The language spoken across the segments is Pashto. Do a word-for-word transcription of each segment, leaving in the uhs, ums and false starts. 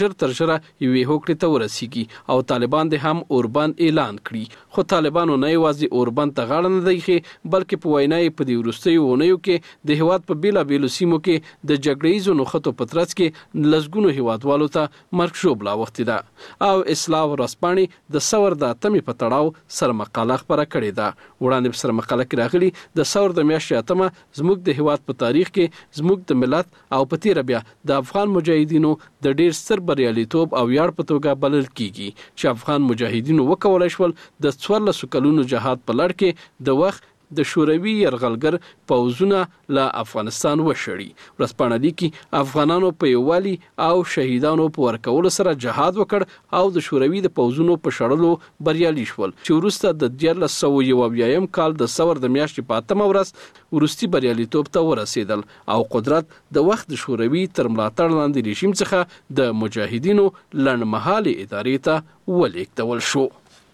ژر تر ژره یوې هوکړې ته ورسیږي او طالبان د هم اوربند اعلان کړي. خو طالبانو نه یوازې اوربند ته غاړه نه دی ایښې بلکې په وینا یې په دې وروستیو اونیو کې د هیواد په بېلابېلو سیمو کې د جګړه ییزو نښتو په ترڅ کې لسګونو هیوادوالو ته مرګ ژوبله اوښتې ده. او اصلاح ورځپاڼې د ثور د اتمې په تړاو سره مقاله خپره کړې ده. وړاندې په سره مقاله کې راغلي د ثور د میاشتې اتمه زموږ د هیواد په تاریخ کې زموږ د ملت او په تیره بیا د افغان مجاهدینو د ډیر ستر بریالیتوب او ویاړ په توګه بلل کیږي چې افغان مجاهدینو وکولای شول د څوارلسو کلونو جهاد په لړ کې د وخت د شوروي یرغلګر پوځونه له افغانستان وشړي. ورځپاڼه لیکي افغانانو په یووالي او شهیدانو په ورکولو سره جهاد وکړ او د شوروي د پوځونو په شړلو بریالي شول چې وروسته د دیارلس سوه یو اویایم کال د ثور د میاشتې په اتمه ورځ وروستي بریالیتوب ته ورسېدل او قدرت د وخت د شوروي تر ملاتړ لاندې رژیم څخه د مجاهدینو لنډمهالې ادارې ته ولېږدول شو.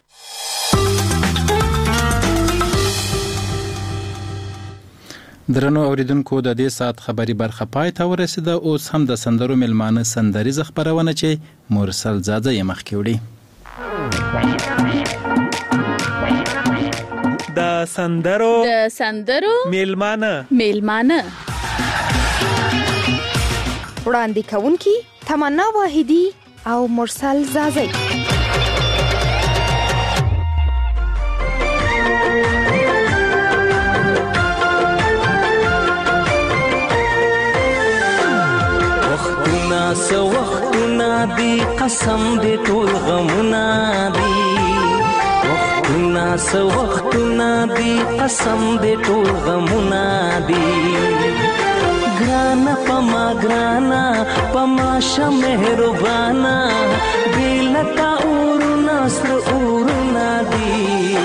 درنو اوریدونکو د دې ساعت خبري برخه پای ته ورسیده. اوس هم د سندرو ملمانه سندریزه خبرونه چې مرسل زاده یې مخکې وړي. د سندرو د سندرو ملمانه ملمانه وړاندې کوونکی تمنا واحدی او مرسل زاده. سو وختونه دی قسم دی ټول غمونه دی وختونه سو وختونه دی قسم دی ټول غمونه دی ګرانه پما ګرانه پما شه مهربانه بیلتا اورونه سر اورونه دی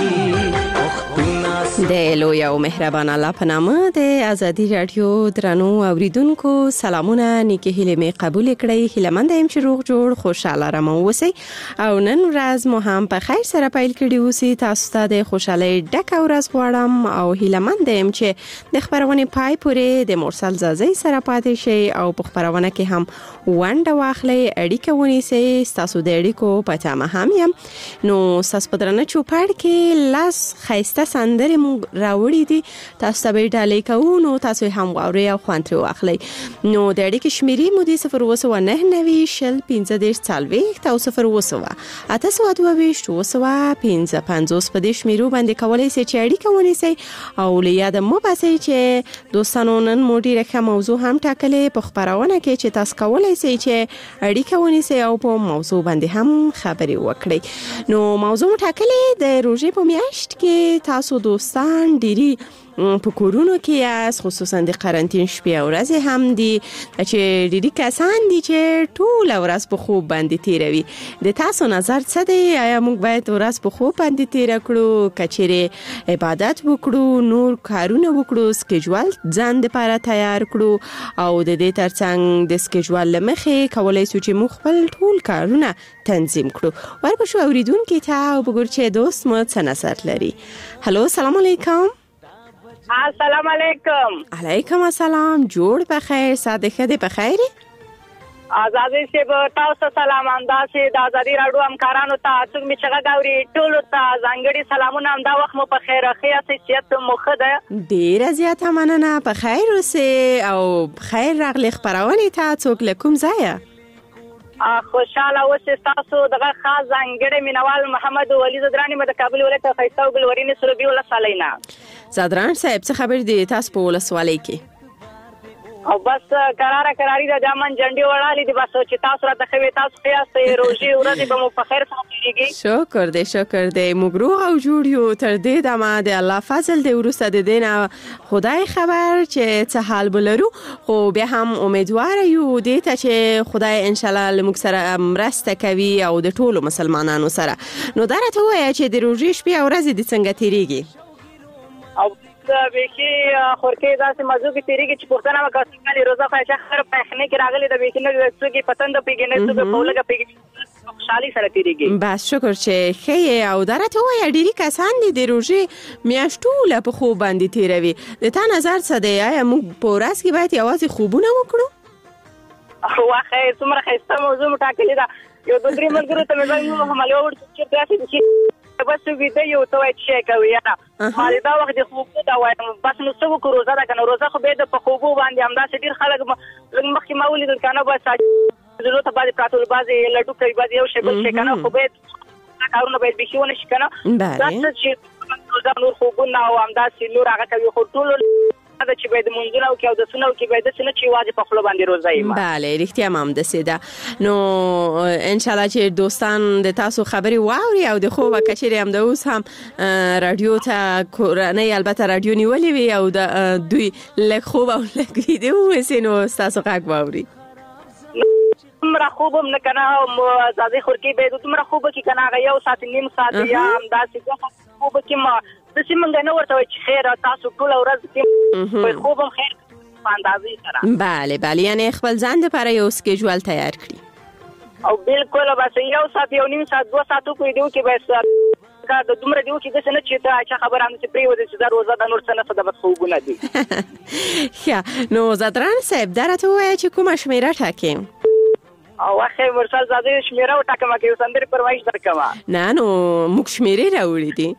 د لوی او مهربان الله په نامه د ازادي رادیو درنو اوریدونکو سلامونه نیکه هیله می قبول کړئ. هیلمند یم چې روغ جوړ خوشاله رمو اوسئ او نن ورځ مو هم په خیر سره پیل کړی اوسئ. تاسو ته د خوشالۍ ډکه ورځ غواړم او هیلمند یم چې د خبرونې پای پورې د مرسل زازي سره پاتې شئ او په خبرونه کې هم ونډه واخلئ، اړیکه ونیسئ. تاسو د اړیکو په تمه هم یم. نو تاسو په درنه چوپړ کې لاس خیسته سندرې راوړي دي، تاسو ته به ډالۍ کوو نو تاسو هم واورئ او خوند ترې واخلئ. نو د اړیکې شمیرې مو دي صفر اووه سوه نهه نوي شل پنځه دېرش څلوېښت او صفر اووه سوه اته سوه دوه ویشت اووه سوه پنځه پنځوس. په دې شمیرو باندې کولی شئ چې اړیکه ونیسئ او له یاده مه باسئ چې دوستانو نن مو ډېره ښه موضوع هم ټاکلې په خپرونه کې چې تاسو کولی شئ چې اړیکه ونیسئ او په موضوع باندې هم خبرې وکړئ. نو موضوع مو ټاکلې د روژې په میاشت کې تاسو دوستان ډېری په کورونو کې یاست، خصوصا د قرنطین شپې او ورځې هم دي چې ډېری کسان دي چې ټوله ورځ په خوب باندې تیروي. د تاسو نظر څه دی؟ آیا موږ باید ورځ په خوب باندې تیره کړو که چیرې عبادت وکړو، نور کارونه وکړو، سکیجول ځان دپاره تیار کړو او د دې ترڅنګ د سکیجول له مخې کولی شو چې موږ خپل ټول کارونه تنظیم کړو. ورپسې اوریدونکي ته او وګورو چې دوست مو څه نظر لري. هلو سلام علیکم. السلام علیکم. علیکم السلام. جوړ په خیر، ساده خدای په خیر. آزادی سی به تاسو سلام انداسي د آزادی راډیو همکارانو ته څوک می چغه غاوري ټول ته ځانګړي سلامونه هم دا وخت مو په خیر اخیا صحت مو خده. ډیره زیاته مننه. په خیر اوسئ او خیر راغلی خبرونه ته څوک لکم ځای. خوشاله اوسئ. تاسو دغه خاص ځانګړي مینوال محمد ولی زدرانی مده کابل ولایت خیسو ګلورین سروبي ولسوالینا. زدران صاحب څه خبر دي تاسو په ولسوالۍ کې؟ او بس قراره قراری د جامن جنډي وړالې دي، بس چې تاسو راته خوي تاسو قیاسې روزي ورځې به مو په خیر سره تیریږي. شکر دې شکر دې موږ روغ او جوړ یو. تر دې دمه د الله فضل دې ورسته د دینه خدای خبر چې څه حال بلرو، خو بیا هم امیدوار یو دې ته چې خدای ان شاء الله موږ سره مرسته کوي او د ټولو مسلمانانو سره. نو دا راته وایي چې د روزي شپې او ورځې دې څنګه تیریږي؟ او بیخي خورکې داسې موضوع کې تیریږي چې پوښتنه وکړه کله روزه خواهشه خر پخنه کې راغلي د بیخي نه څوګي پتند پیګ نه څوګي په لګه پیګ خوشحالي سره تیریږي. بس شکر چې خې او درته وایي ډېری کسان دي د روزې میاشتوله په خوب باندې تیروي. د تا نظر څه دی؟ آیا موږ په ورځ کې باید یوازې خوبونه وکړو؟ واخه څومره ښایسته موضوع مو ټاکلې ده. یو دوه درې ملګرو ته مې وایي همالې ووړ چې داسې چې بس ویده یو ته وایي چې شی کوي یاره ما دې دا وخت د خوبو دا وایم بس نو څه وکړو روزه ده که نه روزه خو بیا د په خوبو باندې همداسې ډېر خلک لږ مخکې ما ولیدل که نه بس زړو ته بعضې پراته بعضې لډو کوي بعضې یو شی بل شی که نه خو باید کارونه باید بیخي ونه شي که نه دا څه چې روزه نور خوبونه او همداسې نور هغه کوي خو ټولو دا چې باید منځونه وکړي او دسونه وکړي باید داسې نه چې یوازې په خوله باندې روزه یې بله رښتیا هم همداسې ده. نو انشاءالله چې دوستان د تاسو خبرې واوري او د خوبه که چیرې همدا اوس هم راډیو ته کورنۍ البته راډیو نیولې وي او د دوی لږ خوب او لږ ویده ووسي نو ستاسو غږ واوري. دومره خوب هم نه که نه ځاځي خورکۍ باید دومره خوب وکړي که نه هغه یو ساعت نیم ساعت یا همداسې خوب وکړي داسې مونږ نه ورته وایي چې خیر تاسو ټوله ورځ کې خوب هم خیر په اندازې سره. بله بله یعنې خپل ځان دپاره یو سکیجول تیار کړي او بالکل بس یو ساعت یو نیم ساعت دوه ساعت وکړي دې وکړي بس کا د دومره دی وکړي داسې نه چې ته چا خبره هم داسې پرېږدي چې دا روزه ده نور څه نه څه ده بس خوبونه دي. ښه نو زدران صاحب دا راته ووایه چې کومه شمېره ټاکې؟ او واخې مرسل زاده شمېره وټاکمه که یو سندرې فرمایش درکمه. نه نو موږ شمېرې راوړي دي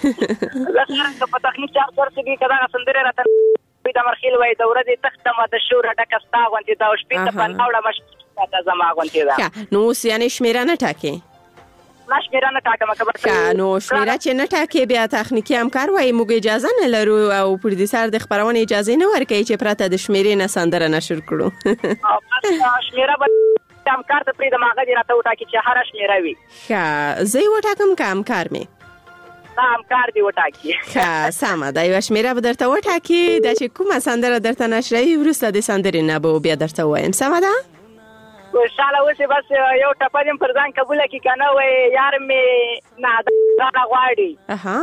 لکه په تخنیک چار درسې دي که دغه سندرې راته د مرخیل وایي د ورځې تختمه د شوره ډکه ستا غوندې ده او شپې ته پناه وړه مشکې زما غوندې ده. نو اوس یعنې شمېره نه ټاکې؟ نه شمېره نه ټاکمه که ښه نو شمېره چې نه ټاکې بیا تخنیکي همکار وایي موږ اجازه نه لرو او پروډیوسر د خپرونې اجازې نه ورکوي چې پرته د شمېرې نه سندره نشر کړو. شمېره به همکار ته پرېږدم هغه دې راته وټاکي چې هره شمېره وي. ښه زه یې وټاکم که همکار مې؟ دا همکار دی وټاکي. ښه سمه ده یوه شمېره به درته وټاکي دا چې کومه سندره درته نشروي وروسته د سندرې نه به بیا درته ووایم سمه ده؟ خوشحاله اوسې بس یو ټپه دې پر ځان قبوله کړي که نه وایي یار مې نادان غاړه غواړي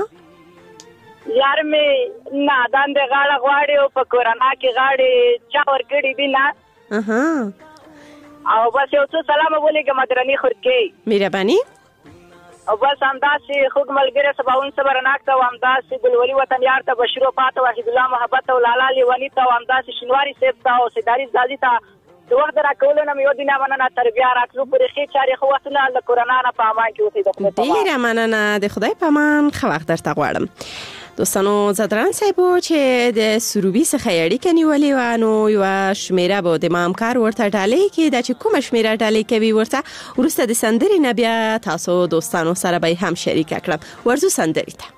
یار مې نادان دې غاړه غواړي او په کورونا کې غاړې چا ورکړي دي نه او بس یو څو سلام ولیکم درنې خورکۍ مهرباني او بس همداسې خوږ ملګری سباون صبرناک ته او همداسې ګلولي وطن یار ته بشیرو پاته وحید الله محبت او لالا لیوني ته او همداسې شینواري صاحب ته او سیداري زازي ته د وخت د راکولو نه مې یو دینه مننه تر بیا راتلو پورې ښې چارې ښه وختونه له کورونا نه په امان کې اوسئ. د خدای په امان. ډېره مننه د خدای په امان ښه وخت درته غواړم. دوستانو زدران صاحب چې د سروبي څخه اړیکه نیولې وه نو یوه شمېره به د ما همکار ورته ډالۍ کړي دا چې کومه شمېره ډالۍ کوي ورته وروسته د سندرې نه بیا تاسو دوستانو سره به یې هم شریکه کړم. ورځو سندرې ته.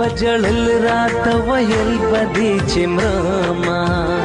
جړل راته ویل بدی چمرما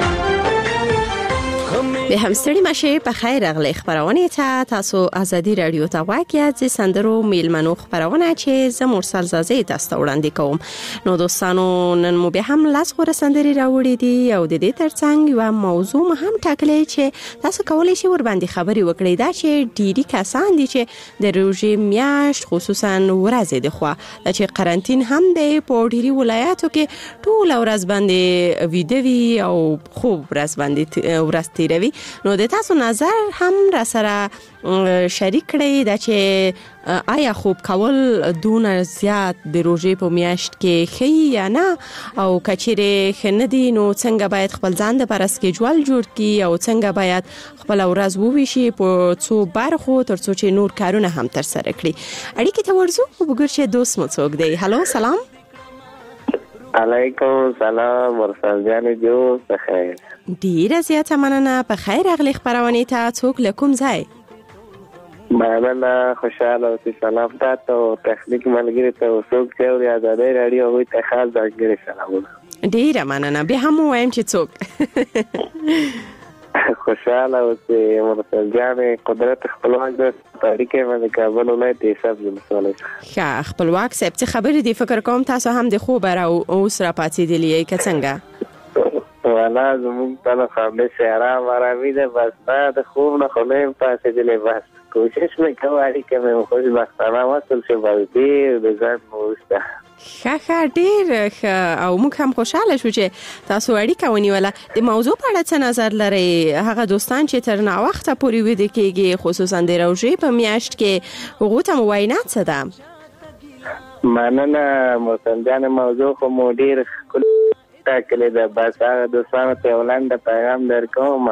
به هم ستړي مشه په خیر راغلی خبرونه ته تاسو ازادي رادیو ته واقعیت ز سندرو میلمنو خبرونه چې ز مرسل زازي تاسو ته وړاندې کوم. نو دوستانو نن مو به هم لاس غوړه سندري راوړې دي او د دې ترڅنګ یو موضوع هم ټاکلې چې تاسو کولای شئ ور باندې خبري وکړئ دا چې ډيري کسان دي چې د روزي میاشت خصوصا ورځې د خو چې قرنټین هم د پوډيري ولایاتو کې ټول ورځ باندې ویډیوي او خوب ورځ باندې ورځ تیروي. نو د تاسو نظر هم را سره شریک کړئ دا چې آیا خوب کول دون زیات د روزې په میاشت کې ښه یا نه او کچېره خندي نو څنګه باید خپل ځان د پر اسکیجول جوړ کړي او څنګه باید خپل ورځ وویشي په څو برخو ترڅو چې نور کارونه هم تر سره کړي. اړیکې ته ورځو وګورئ دوست مو څوک دی. هالو سلام علیکم سلام مرسل جان جو بخیر. ډیره زیاته مننه په خیر راغلی خبرونه ته څوک لکم ځای مننه خوشاله او سلام تاسو تخنیک ملګری ته څوک چې ازادي رادیو وي ته خاص ځانګړي سلامونه. ډیره مننه به هم وایم چې څوک خوشاله او مرسل جان قدرت خپلواک د تاریخ باندې کابل ولایت حساب مسولې ښه خپلواک صاحب څه خبرې دی فکر کوم تاسو هم د خوب را او سره پاتې دی لې که څنګه والا زموږ په خامه سهرا مرامي ده بس بعد خوب نه خلیم پاتې دی بس کوشش وکړم چې مې خوش بختانه وصل شم باندې د ځان موسته ښه ډېر او موږ هم خوشاله شو چې تاسو اړیکه ونیوله. د موضوع په اړه څه نظر لرئ؟ هغه دوستان چې تر نا وخته پورې ویده کېږي خصوصا د روژې په میاشت کې هغو ته مو وینا څه ده؟ مننه مرسل جان موضوع خو مو ډېر ښکلې ټاکلې ده بس هغه دوستانو ته ولنډه پیغام درکوم.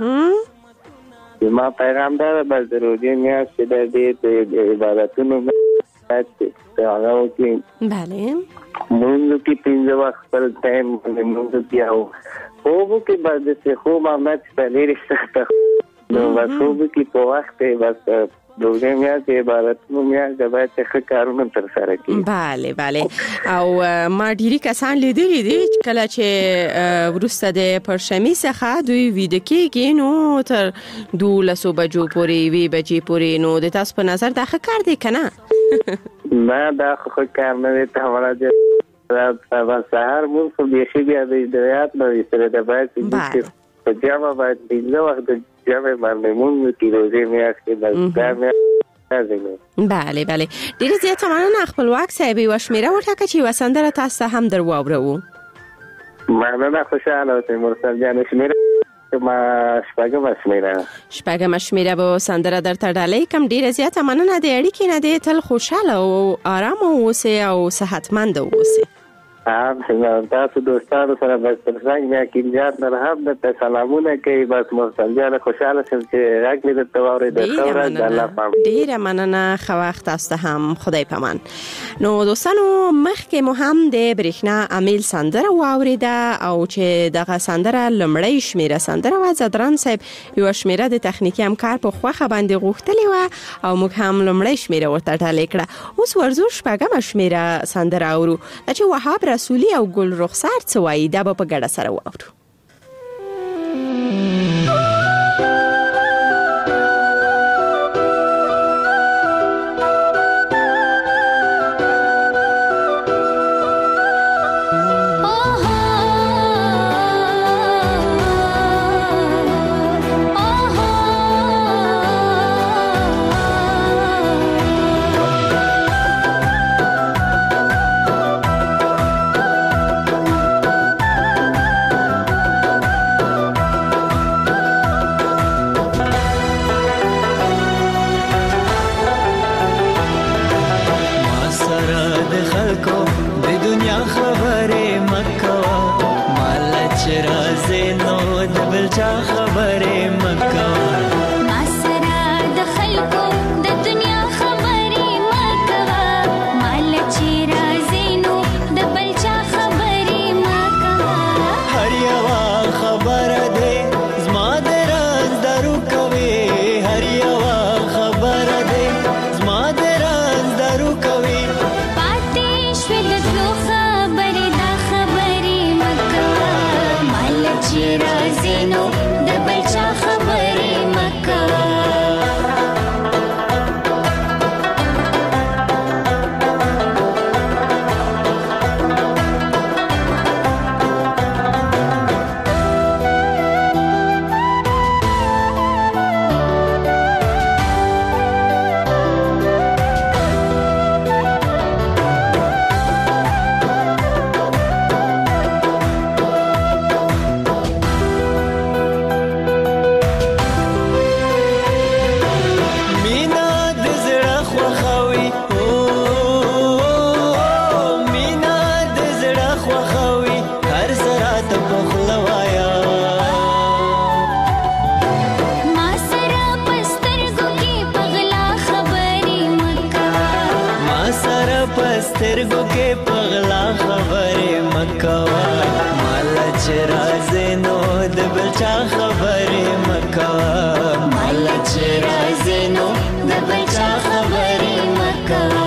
ما پیغام دا بس د روژې میاشت چې د دې د عبادتونو هغه کې بله مونږ کې پنځه وخت خپل ټایم مونږ کې او خوب کې بعد څه خوب امت په لري سخته نو بس خوب کې په وخت بس دوزه میاشت عبادتونو میاشت د باید څه کارونه تر سره کړي. بله بله او ما ډیری کسان لیدلی دي کله چې ورسته د پرشمي څخه دوی ویده کېږي نو تر دولسو بجو پورې وی بجې پورې نو د تاسو په نظر دا ښه کار دی که نه؟ نه دا خو کار نه دی ته ولا چې سبا سهار مونږ خو بیخي بیا د هدایات نه سره د باید په جامه باید پنځه وخت د جامې باندې مونږ کې روزې میاشت کې بس دا میاشت. بله بله ډېرې زیاته مننه خپلواک صاحب یوه شمېره وټاکه چې یوه سندره تاسو ته هم در واورو. مننه خوشحاله اوسئ مرسل جان. شمېره ما شپږمه شمېره شپږمه شمېره به سندره درته ډالۍ کم. ډېره زیاته مننه د اړیکې نه دی. تل خوشحاله او آرامه اوسئ او صحتمند اوسئ. هم تاسو دوستانو سره بس ترڅنګ مې کینجات نه هم د سلامونه کوي بس مرسل جان خوشاله شم چې راګلې د توورې د ثوره د الله پام. ډیره مننه خو وخت تاسو هم خدای پامان. نو دوستانو مخکې مو هم د برېښنا امیل سندره واوریده او چې دغه سندره لمړی شمیره سندره و زدران صاحب یو شمیره د تخنیکی همکار په خوخه باندې غوښتلی و او موږ هم لمړی شمیره ورته ډالۍ کړه. اوس ورزو شپږمه شمیره سندره اورو چې وهاب رسولی او ګل رخسار څه وایي دا به په ګډه سره واورو. سترګو کې پغلا خبرې مکوا مال چې راز نو د بچا خبرې مکوا مال چې راز نو د بچا خبرې مکوا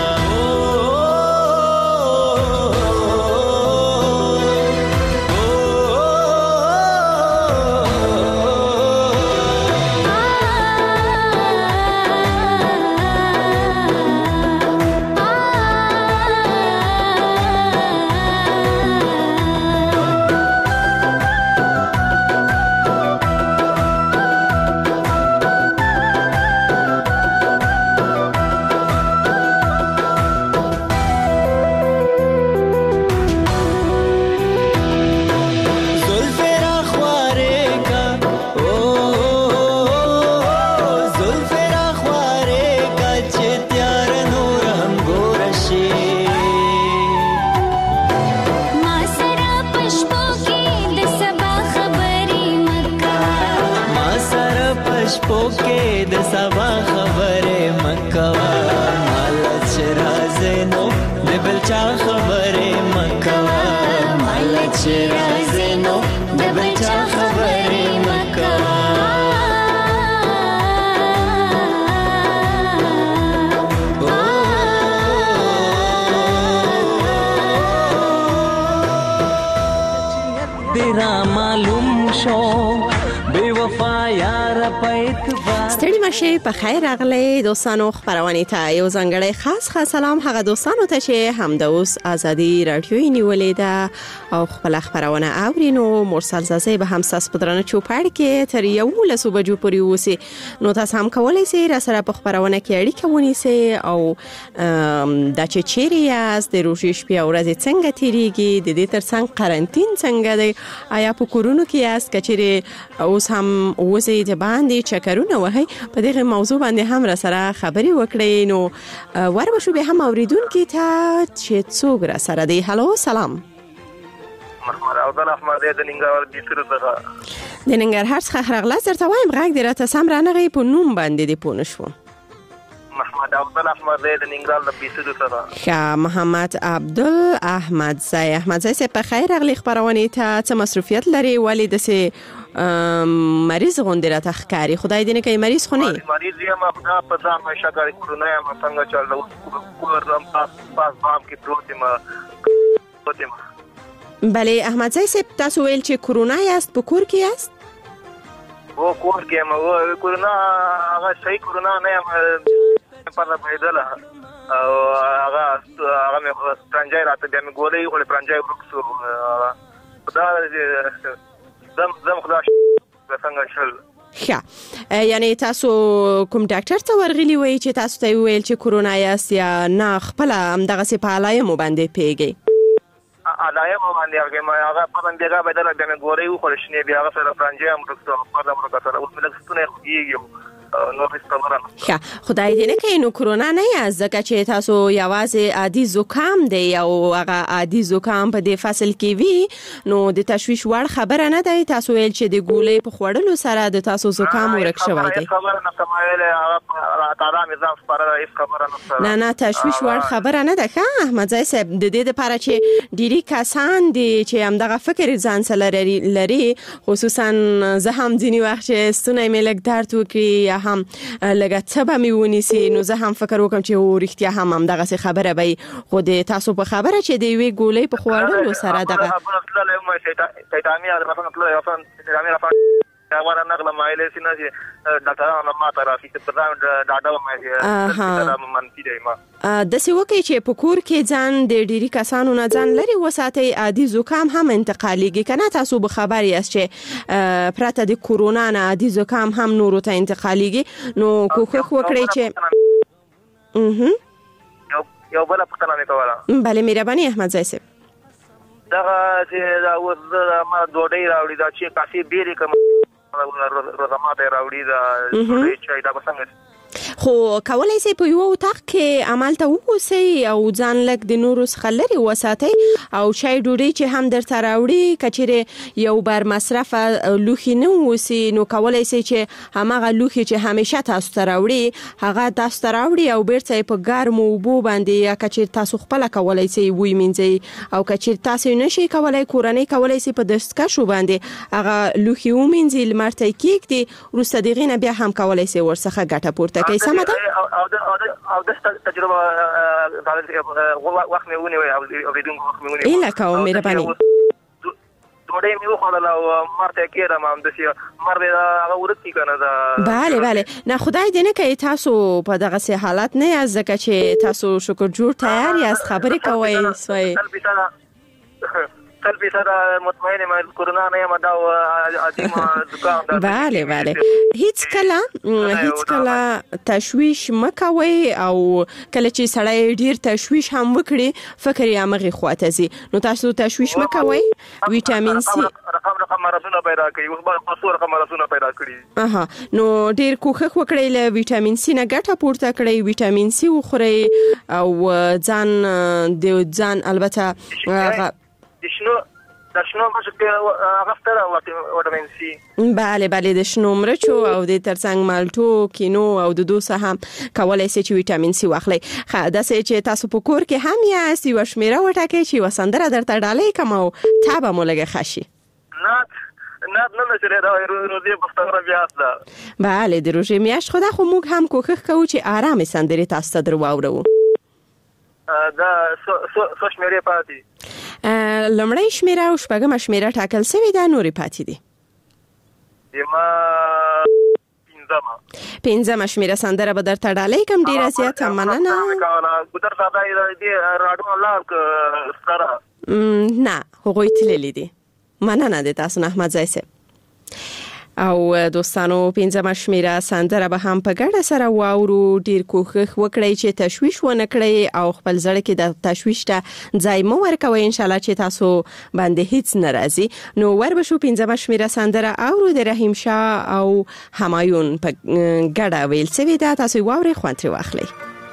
ستړي مشه په خیر راغلی دوستانو خبرونه ته یو ځنګړی خاص خاص سلام هغه دوستانو ته چې هم د اوس ازادي رادیو نیولې ده او خپل خبرونه اورینو مرسل زازه به هم ساس پدرانه چوپړ کې تر یو لسو بجو پورې وسی نو تاسو هم کولای شئ را سره په خبرونه کې اړیکه ونیسئ او د چې چیرې یاست د روزي شپې او ورځې څنګه تیریږي د دې ترڅنګ قرنټین څنګه دی آیا په کورونو کې یاست کچېرې اوس هم وځي د باندې چکرونه وهي په دغه موضوع باندې هم را سره خبري وکړي نو ورو شو به هم اوریدونکو ته چې څوک را سره دی هالو سلام محمد عبدل احمد د ننګرهار د سره څخه د ننګرهار څخه راغلا درته وایم غږ دې راته سم رانغی په نوم باندې دی پونه شو محمد عبدل احمد د ننګرهار د بیسره څخه ښه محمد عبدل احمد زای احمد زای سه په خیر راغلی خبرونه ته څه مصروفیت لري ولی د سه مریض غونډه را تخکاری خدای دې نه کوي مریض خو نه مریض یم خدا په ځان مې شګاری کرونا یم څنګه چل کورم پاس پاس بام کې پروت یم پته بله احمد زای سه تاسو ویل چې کرونا یاست په کور کې یاست و کور کې یم و کرونا هغه صحیح کرونا نه یم په پیدل او هغه هغه مې پرنجای راته بیا مې ګولې ولې پرنجای ورکسو خدا زم زم خدا څنګه شل ښه یعنی تاسو کوم ډاکټر ته ورغلی وای چې تاسو ته ویل چې کرونا یاست یا نه خپل هم دغه سي په علایم باندې پیږي علایم باندې هغه ما هغه په باندې هغه بدل د مې ګورې و خو شنه بیا هغه سره پرنجای هم ورکسو په دغه ورکسو او موږ ستونه خوږیږي نو ښه خدای دې نه کوي نو کرونا نه یاست ځکه چې تاسو یوازې عادي زکام دی او هغه عادي زکام په دې فصل کې وي نو د تشویش وړ خبره نه دی تاسو ویل چې د ګولې په خوړلو سره د تاسو زکام ورک شوی دی خبره نه کومه هغه تعالی نظام سپاره هیڅ خبره نه نه نه تشویش وړ خبره نه ده ښه احمد زای صاحب د دې لپاره چې ډیری کسان دي چې هم دغه فکر ځان سره لري خصوصا زه هم ځینی وخت چې ستونی مې لږ درد وکړي هم لګه څه به مې ونیسي نو زه هم فکر وکم چې ورښتیا هم هم دغه خبره به خو د تاسو په خبره چې دی وی ګولې په خوړلو سره دغه هغه نقل مایله سینه چې ډاکټرانو ما ته راځي چې په ډاډه مې منفي دی ما د سی وکي چې په کور کې ځان د ډيري کسانو نه ځان لري وساتي عادي زکام هم انتقاليږي کنه تاسو به خبر یاست چې پرته د کورونا نه عادي زکام هم نورو ته انتقاليږي نو کوخ وکړي چې یو یو بل پښتنه مې کوله بله مهرباني احمد زای صاحب دغه چې دا اوس ما دوډۍ راوړي دا چې کافي بیرې کوم روزمات راوړي دا دوډۍ چې دا څنګه خو کولای شي په یو وخت کې عمل ته ووسی او ځان لک د نورو څخه لري وساتي او چای ډوډۍ چې هم درته راوړي کچېره یو بر مصرف لوخي نه وسی نو کولای شي چې همغه لوخي چې همیشه تاسو ته راوړي هغه تاسو ته راوړي او بیرته په ګرمو اوبو باندې یا کچېر تاسو خپل کولای شي وی مینځي او کچېر تاسو نشي کولای کورنۍ کولای شي په دستکشو باندې هغه لوخي ومینځي لمرته کېږدي وروسته دغه نه بیا هم کولای شي ورڅخه ګټه پورته کوي سمه ده او د تجربه وخت مې ونیوي او اوریدونکو وخت مې ونیوي اله کوم مهرباني ډوډۍ مې وخوړله او مرته کېدم همداسې مر مې هغه ورد کړي که نه ده بله بله نه خدای دې نه کوي تاسو په دغسې حالت نه یاست ځکه چې تاسو شکر جوړ تیار یاست خبرې کوئ سوی سل فیصد مطمئن یم کرونا نه یم دا عظیم زکام ده بله بله هیڅ کله هیڅ کله تشویش مکوي او کله چې سړی ډیر تشویش هم وکړي فکر یې امغه خواته زی نو تاسو تشویش مکوي ویټامین سي رقم رقم مرزونه پیدا کوي اوس په څو رقم مرزونه پیدا کړي اها نو ډیر کوښښ وکړئ له ویټامین سي نه ګټه پورته کړئ ویټامین سي وخورئ او ځان د ځان البته شنو د شنو مشکل غفتره وټامین سي بله بله د شنو مرچو او د ترڅنګ مالټو کینو او د دوسه هم کولای شي چې ویټامین سي واخلي خا د سې چې تاسو په کور کې هم یاست یو شمیره وټاکئ چې وسندره درته ډالې کوم او تابه مولګه خشي نه نه نه چې دا روزي په ستاره بیا ده بله د روزي میاش خدا خو موږ هم کوښښ کوو چې آرام سندري تاسو ته درواورو دا سو شمیره پاتې لمړی شمیره او شپږم شمیره ټاکل شوی دا نوري پاتې دي یما پنځمه پنځمه شمیره سندره به درته ډالۍ کوم ډیره زیاته مننه ګودر صاحب دې راډیو الله سره نه هغوی تللی دي مننه د تاسو نه احمد زای صاحب او دوستانو پنځمه شمیره سندره به هم په ګډه سره واورو ډیر کوښښ وکړئ چې تشویش ونه کړئ او خپل زړه کې د تشویش ته ځای مو ورکوئ ان شاء الله چې تاسو باندې هیڅ ناراضي نو ور به شو پنځمه شمیره سندره اورو د رحیم شاه او همایون په ګډه ویل شوې ده تاسو واورئ خوند ترې واخلئ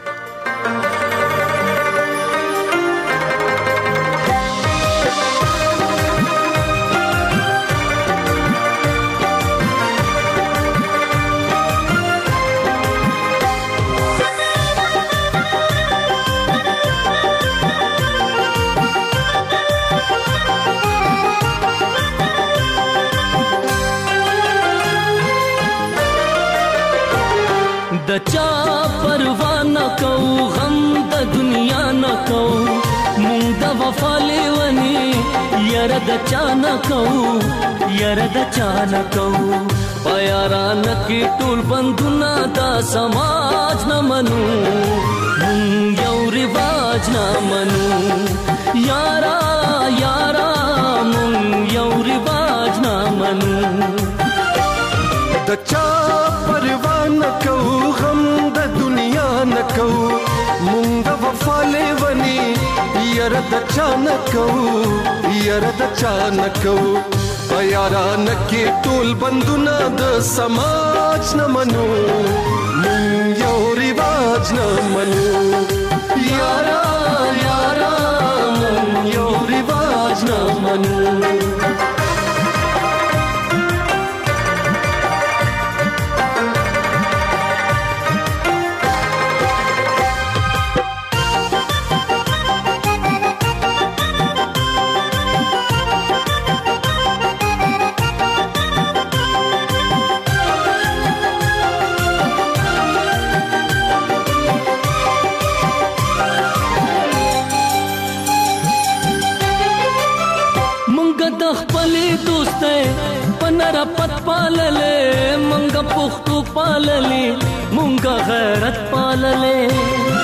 د چا پروا نه کو غم د دنیا نه کو مونږ د وفا لیونی یاره د چا نه کو یاره د چا نه کو پیاران کې ټول بندونه دا سماج نه منو مونږ یو رواج نه منو یارا یارا مونږ یو رواج نه منو د چا پروا نه کو غم د دنیا نه کو مونږ د وفا لیونی یاره د چا نه کو یاره د چا نه کو یاران کې ټول بندونه د سماج نه منو مونږ یو رواج نه منو یارا یارا مونږ یو رواج نه منو پت پاللې مونږه پښتو پاللې مونږه غیرت پاللې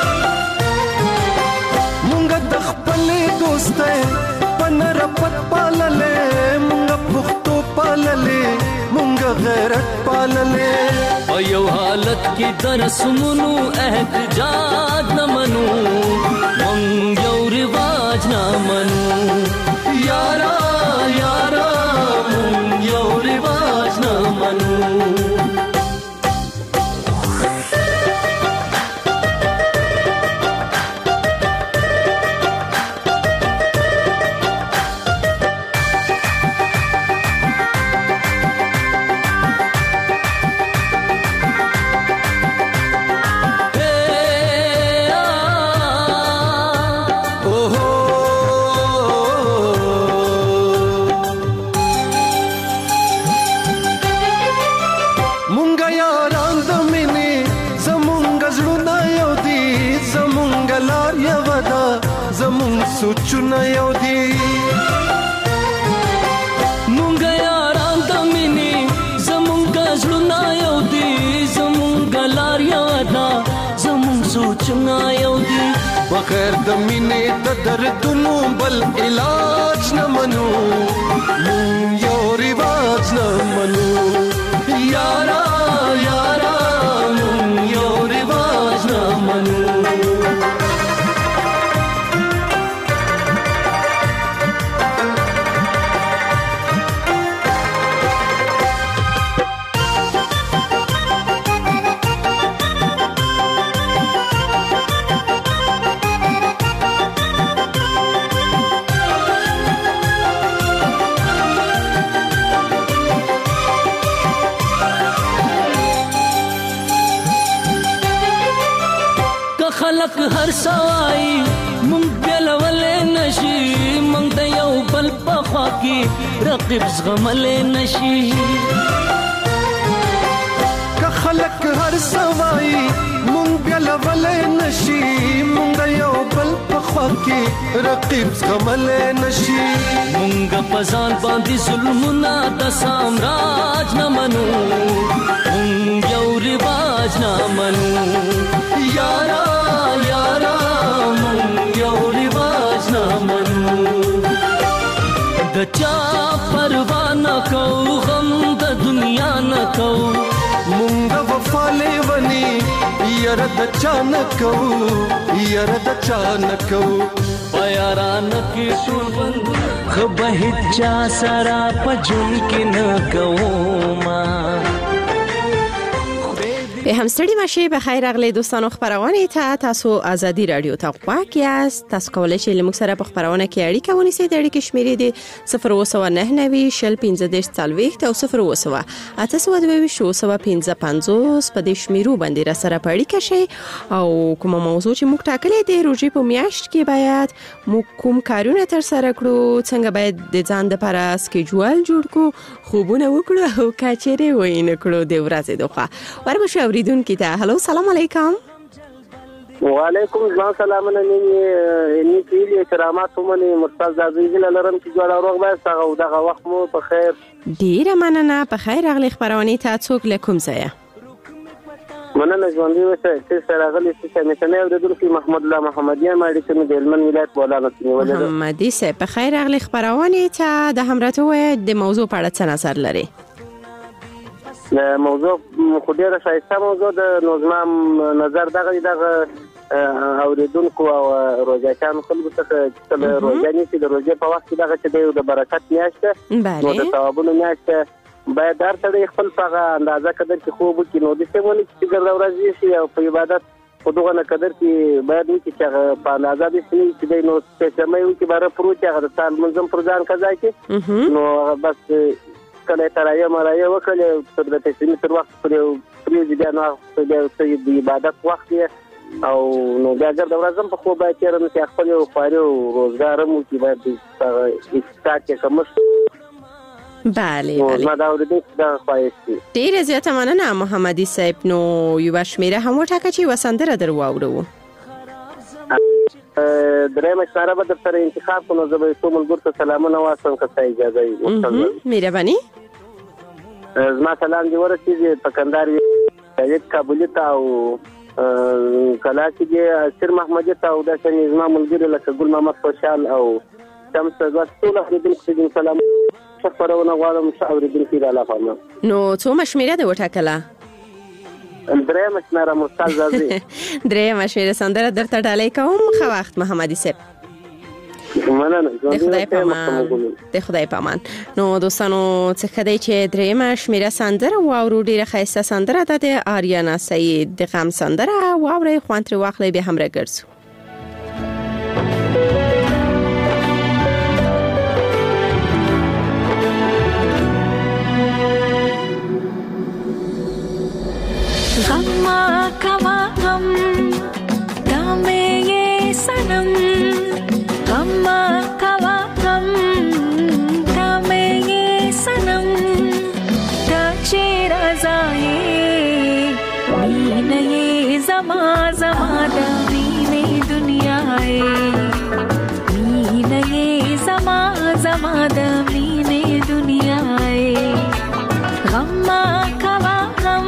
مونږه د خپلې دوستۍ پنر پت پاللې مونږه پښتو پاللې مونږه غیرت پاللې او یو حالت کې درسمونو احتجاج نه منو مونږ یو رواج نه منو یارا یارا یو رواج نه منو لار یو ده زمون سوچونه یو دي مونږ یاران د مینې زمونږ زړونه یو دي زمونږ لار یو ده زمونږ سوچونه یو دي بغیر د مینې د دردونو بل علاج نه منو مون یو رواج نه منو یارا یارا مون یو رواج نه منو خلق هر سوای مونږ بلولې نشي مونږ د یو بل په خوا کې رقیب زغملې نشي که خلق هر سوای مونږ بلولې نشي مونږ د یو بل په خوا کې رقیب زغملې نشي مونږ په ځان باندې ظلمونه د سامراج نه منو مونږ یو رواج نه منو یارا یارا مونږ یو رواج نه منو د چا پروا نه کوو غم د دنیا نه کوو مونږ وفا لیونی یاره د چا نه کوو یاره د چا نه کوو په یارانه کې ټول بندونه خو به هېڅ چا سره په ژوند کې نه کومه به هم ستړي ماشي به خیر اغلی دوستانو خبرونه ته تاسو ازادي رادیو ته غواړئ یاست تاسو کولای شئ لمک سره په خبرونه کې اړیکه ونیسئ د اړیکې شمیرې دي صفر اوه نه نوي شل پنځه دېرش څلوېښت او صفر اوه اته سوه دوه ویشت اوه سوه پنځه پنځوس په دې شمیرو باندې را سره په اړیکه شئ او کومه موضوع چې موږ ټاکلې دي روزي په میاشت کې باید موږ کوم کارونه تر سره کړو څنګه باید د ځان لپاره سکیجول جوړ کړو خوبونه وکړو او کچېره وینې کړو د ورځې دوخه ورمشو اوریدونکو ته هلو سلام علیکم وعلیکم السلام نه ني کیلې کرامات ومني مرتضی زازیل لرم چې جوړ اوروغ به څنګه دغه وخت مو په خیر ډیره مننه په خیر اغلی خبرونه ته څوک لکم زیا مننه ژوندۍ وسه چې سره غلي چې مې څنګه اوریدونکو محمد الله محمدیان ماړي چې د هلمند ولایت بولانه نیولې محمدي سه په خیر اغلی خبرونه ته د همراهتوي د موضوع په اړه څه نظر لري د موضوع خو ډیره شایسته موضوع د نظام نظر دغه دغه اوریدونکو او روزګان خلکو ته چې د روزګانی چې د روزګې په وخت کې دغه چې د برکت میاشته نو د ثوابونو میاشته باید در سره خپل څنګه اندازه قدر کې خوب کې نو د سیمونی چې ګرځاو راځي شي او په عبادت په دغه نه قدر کې باید چې په اندازه دي چې د نو څه مې وي چې بار پروت هغه د سال منظم پر ځان قضا کې نو بس کله ترایه مرایه وکړي تر د تسلیم تر وخت پرې پرې بیا نو د عبادت وخت او نو بیا ګر د ورځم په خو باید تر نو خپل یو خاري او روزګار مو چې باید استاد کې کوم بله بله ما دا ورته دا خوایستی ډیر زیاته مننه محمدي صاحب نو یو شمیره هم وټاکه چې وسندره درواورو درېمه سره به در سره انتخاب کوو زه به ټول ګورته سلامونه واسم که څه اجازه وي مهرباني زما سلام دی ورسېږي په کندهار ولايت کابل ته او کلا کې سر محمد ته او د نظام ملګری لکه ګل محمد خوشحال او شمس زوات ټول اوریدونکو سلام خبرونه غواړم چې اوریدونکو را لافم نو څو مشمیره د وټاکله درې مشمیره مرسل زازي درې مشمیره سندره درته ډالۍ کوم خو وخت محمدي صاحب مننه د خدای پامان د خدای پامان نو دوستانو څه کدی چې درې مشمیره سندره واورو ډیره خاصه سندره ده د آریانا سعید د غم سندره واوري خوانتر واخلې به هم راګرځو غم کوا غم دامه یہ سنم غم کوا غم دامه یہ سنم دا شیر ازائے مین یہ زما زما دا مین دنیا د مینې دنیا ای غم ما کوا غم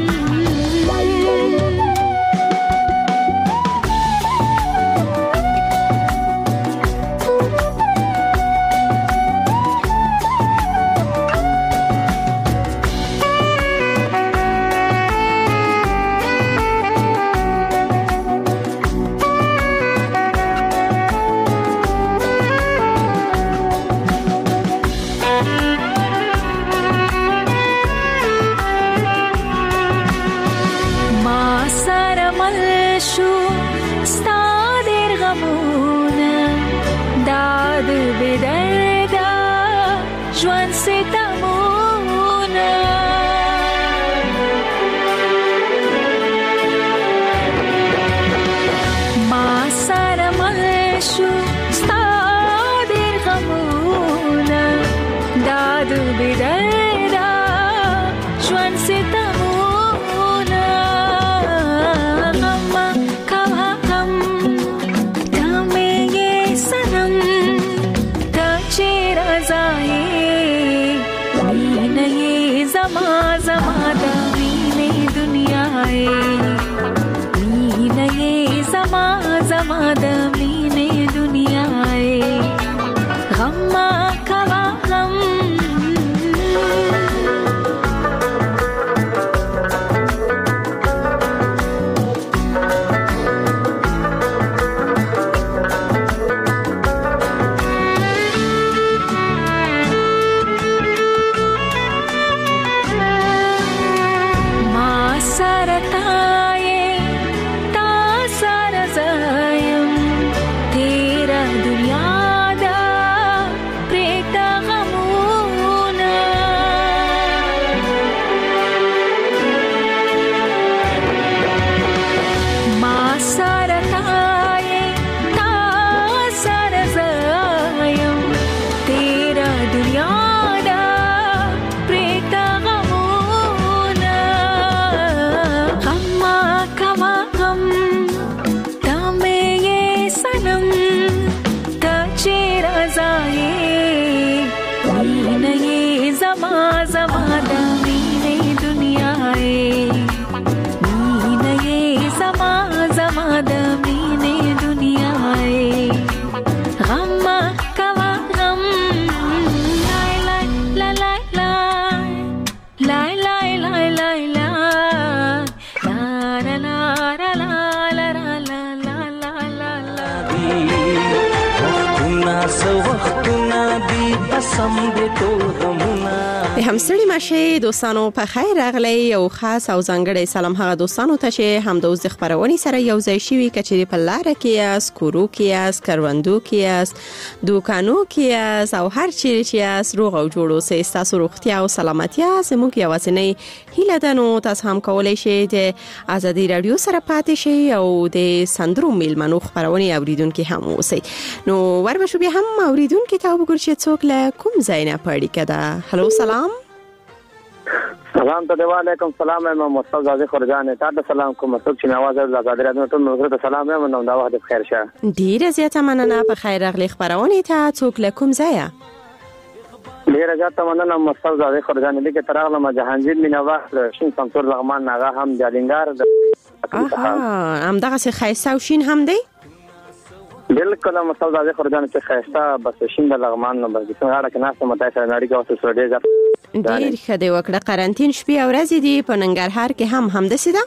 همستړي ماشه دوستانو په خیر راغلی یو خاص او ځانګړی سلام هغه دوستانو ته چې همدوز د خبرونې سره یو ځای شوي کچېرې په لار کې یاست کورو کې یاست کروندو کې یاست دوکانو کې یاست او هر چیرې چې یاست روغ او جوړ اوسئ ستاسو روغتیا او سلامتیا زموږ یوازینۍ هیله ده نو تاسو هم کولی شئ د ازادي رادیو سره پاتې شئ او د سندرو میلمنو خبرونې اوریدونکي هم اوسئ نو وربشو بیا هم اوریدونکي ته وګورئ چې څوک له کوم ځای نه په اړیکه ده هلو سلام سلام ته وعلیکم سلام ما مصطفی زاده خورجان ته د سلام کوم څوک چې نواز د آزاد رادیو ټول نو ته سلام یم نو دا وخت بخیر شه ډیره زیاته مننه په خیر راغلی خبرونه ته څوک له کوم ځای ډیره زیاته مننه مصطفی زاده خورجان دې کې تراغله ما جهانگیر مینواز شین سمسور لغمان ناغه هم جالینګار اها هم دغه څه خیسه او شین هم دی بالکل مصطفی زاده خورجان چې خیسه بس شین د لغمان نو بس څنګه راکې ناس متای سره نړۍ کې اوسه سره ډیر ډیر ښه دی وکړه قرنټین شپې او ورځې دی په ننګرهار کې هم همداسې ده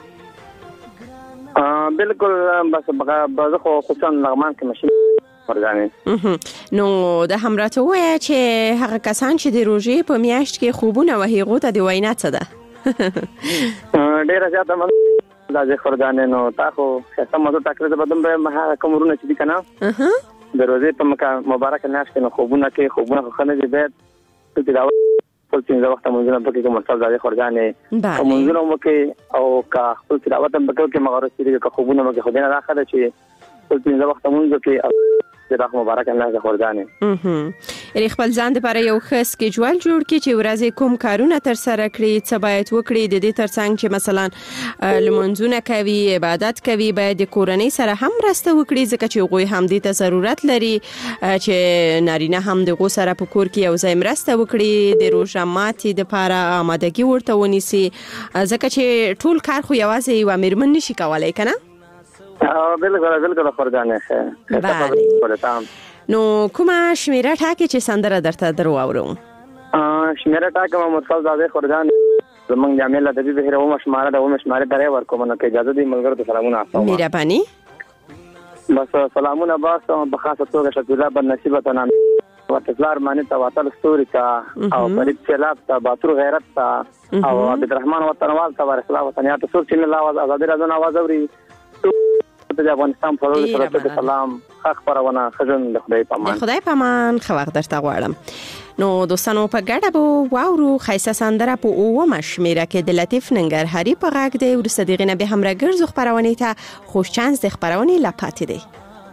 بالکل بس بغه خو خصوصا لغمان کې ماشین ورغانې نو د همراته وای چې هغه کسان چې د روزي په میاشت کې خوبونه وهیغو ته دی وینا څه ده ډیر زیاته من د خورګانې نو تاسو څه مزه تکرار بدم به ما کومرونه چې دي کنه د روزي په مبارک ناش کې نو خوبونه کې خوبونه خو نه دي به ته خپل څنګه وخت مونږه په کې مستل زاده خورګانې مونږه مو کې او کا خپل تلاوت هم په کې مغرب سری کې خوبونه مو کې خدای نه راخله چې خپل څنګه وخت مونږه کې د مبارک الله خورګانې یعنی خپل ځان لپاره یو ښه سکیجول جوړ کړي چې ورځې کوم کارونه تر سره کړي، څه باید وکړي. د دې ترڅنګ چې مثلا لمونځونه کوي، عبادت کوي، باید د کورنۍ سره هم مرسته وکړي ځکه چې هغوی هم دې ته ضرورت لري چې نارینه هم دغه سره په کور کې یو ځای مرسته وکړي، د روژه ماتي د لپاره آمادګي ورته ونیسي ځکه چې ټول کار خو یوازې یوه میرمن نشي کولی که نه؟ بالکل بالکل خورجانه ښه. نو کومه شمیره ټاکې چې سندره درته در واورم؟ شمیره ټاکم مرسل زاده خورجان زمونږ جامع الادبي بهیر اومه شماره د اومه شماره درې ورکوم نو که اجازه دې ملګرو ته سلامونه اخلم. مهرباني. بس سلامونه باسه په خاصه توګه شکیلا بد نصیبه ته نام وتلار معنی ته واتل ستوري ته او فرید چلاب ته باتور غیرت ته او عبدالرحمن وطنوال ته ورسلا وطنیات څوک چې الله आवाज ازادي راځنه आवाज اوري د افغانستان په لور سره سلام حق پرونه خزن د خدای پامان خدای پامان خو وخت درته غواړم. نو دوستانو په ګډه به واورو خیسه سندره په اومه شمیره کې د لطیف ننګرهاري په غږ دی. وروسته دغه نه به هم راګرځو خبرونه ته خوش چانس د خبرونه لا پاتې دی.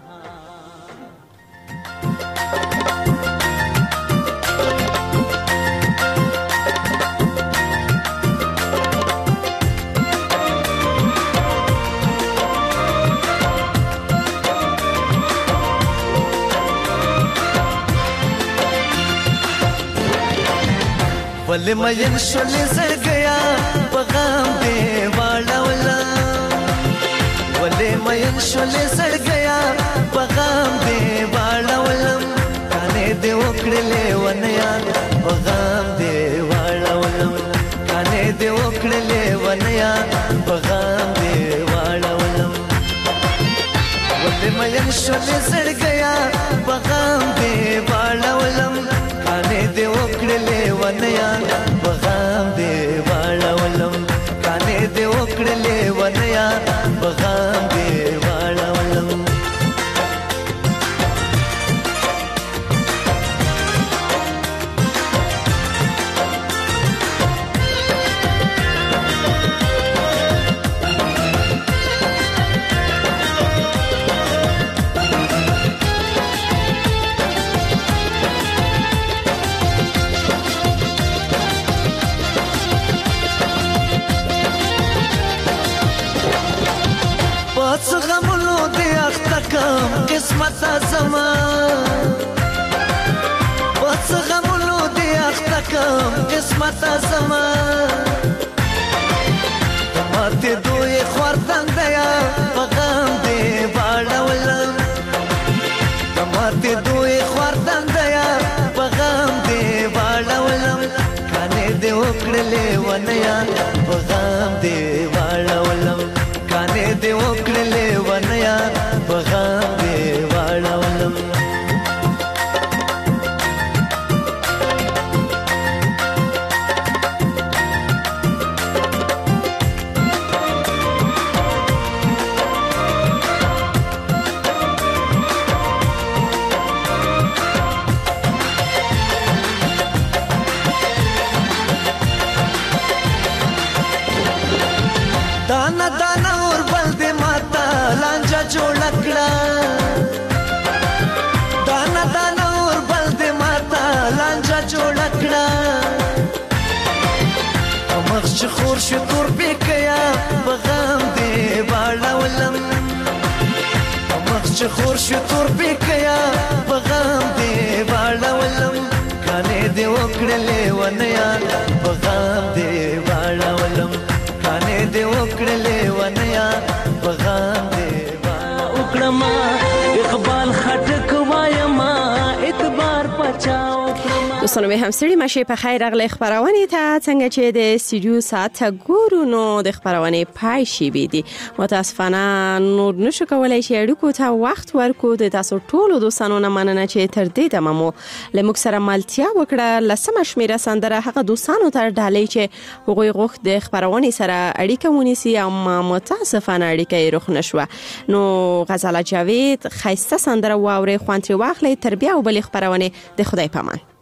वले मयन शोले सड़ गया पगाम दे वाला वाला वले मयन शोले सड़ गया पगाम दे वाला वाला काने दे ओकड़ले वनया पगाम दे वाला वाला काने दे ओकड़ले वनया पगाम दे वाला वाला वले मयन शोले सड़ गया पगाम दे वाला वाला काने दे ओकड़ले वनया बगाम दे वाला वलम काने दे ओकड़ले वनया बगाम दे वाला वलम غمونو دې اخته کم قسمت زمان بس غمونو دې اخته کم قسمت زمان ماته دوی خوردن دیا پغام دې باړولم ماته دوی خوردن دیا پغام دې باړولم کانه دې وکړلې ونیا پغام دې باړولم काने दे ओकड़ले वनया बगाम दे वाला वलम दाना दाना और बलदे माता लांजा जोड़कड़ा दाना दाना और बलदे माता लांजा जोड़कड़ा मख्श खोर शकुर बेकया बगाम दे बाला वलम मख्श खोर शकुर बेकया बगाम दे बाला वलम काने दे ओकड़ले वनया बगाम दे बाला वलम काने दे ओकड़ले वनया बगाम दे उकड़मा इकबाल खटक वायमा اعتبار پچاو دوستانو به همسری مشه په خیر اغلی خبرونه ته څنګه چې د استودیو ساعت ګورو نو د خبرونه پای شي بيدي متاسفانه نور نشو کولای چې اړیکو ته وخت ورکو د تاسو ټولو دوستانو نه مننه چې تر دې دمو لمک سره مالتیا وکړه لسمه شمیره سندره هغه دوستانو ته ډالۍ چې هغوی غوښ د خبرونه سره اړیکه ونیسي او متاسفانه اړیکه یې روخ نشوه نو غزاله جاوید خیسته سندره واوري خوانتي واخلې تربیه او بل خبرونه د خدای پامان